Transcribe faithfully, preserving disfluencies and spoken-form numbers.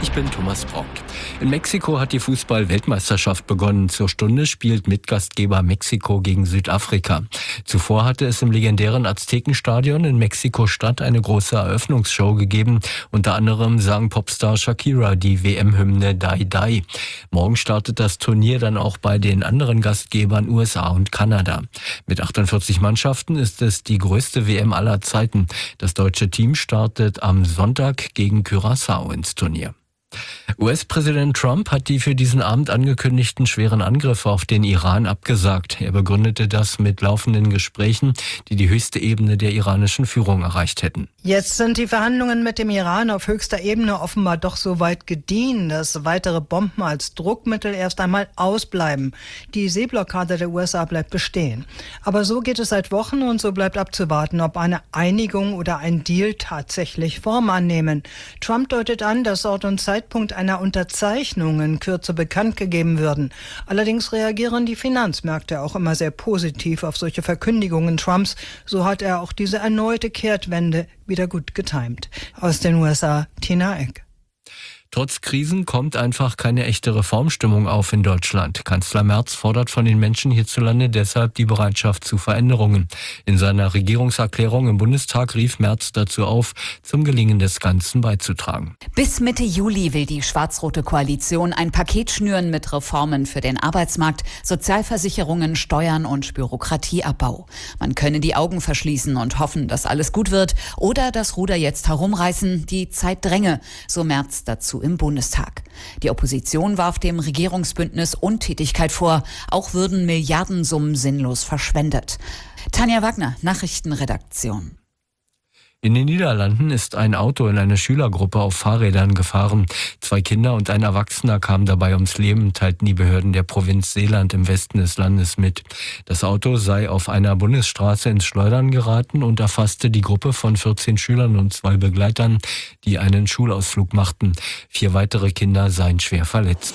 Ich bin Thomas Brock. In Mexiko hat die Fußball-Weltmeisterschaft begonnen. Zur Stunde spielt Mitgastgeber Mexiko gegen Südafrika. Zuvor hatte es im legendären Aztekenstadion in Mexiko-Stadt eine große Eröffnungsshow gegeben. Unter anderem sang Popstar Shakira die W M-Hymne Die Die. Morgen startet das Turnier dann auch bei den anderen Gastgebern U S A und Kanada. Mit achtundvierzig Mannschaften ist es die größte W M aller Zeiten. Das deutsche Team startet am Sonntag gegen Curaçao ins Turnier. U S-Präsident Trump hat die für diesen Abend angekündigten schweren Angriffe auf den Iran abgesagt. Er begründete das mit laufenden Gesprächen, die die höchste Ebene der iranischen Führung erreicht hätten. Jetzt sind die Verhandlungen mit dem Iran auf höchster Ebene offenbar doch so weit gediehen, dass weitere Bomben als Druckmittel erst einmal ausbleiben. Die Seeblockade der U S A bleibt bestehen. Aber so geht es seit Wochen und so bleibt abzuwarten, ob eine Einigung oder ein Deal tatsächlich Form annehmen. Trump deutet an, dass Ort und Zeitpunkt einer Unterzeichnung in Kürze bekannt gegeben würden. Allerdings reagieren die Finanzmärkte auch immer sehr positiv auf solche Verkündigungen Trumps. So hat er auch diese erneute Kehrtwende wieder gut getimt. Aus den U S A, Tina Eck. Trotz Krisen kommt einfach keine echte Reformstimmung auf in Deutschland. Kanzler Merz fordert von den Menschen hierzulande deshalb die Bereitschaft zu Veränderungen. In seiner Regierungserklärung im Bundestag rief Merz dazu auf, zum Gelingen des Ganzen beizutragen. Bis Mitte Juli will die schwarz-rote Koalition ein Paket schnüren mit Reformen für den Arbeitsmarkt, Sozialversicherungen, Steuern und Bürokratieabbau. Man könne die Augen verschließen und hoffen, dass alles gut wird oder das Ruder jetzt herumreißen, die Zeit dränge, so Merz dazu im Bundestag. Die Opposition warf dem Regierungsbündnis Untätigkeit vor. Auch würden Milliardensummen sinnlos verschwendet. Tanja Wagner, Nachrichtenredaktion. In den Niederlanden ist ein Auto in eine Schülergruppe auf Fahrrädern gefahren. Zwei Kinder und ein Erwachsener kamen dabei ums Leben, teilten die Behörden der Provinz Zeeland im Westen des Landes mit. Das Auto sei auf einer Bundesstraße ins Schleudern geraten und erfasste die Gruppe von vierzehn Schülern und zwei Begleitern, die einen Schulausflug machten. Vier weitere Kinder seien schwer verletzt.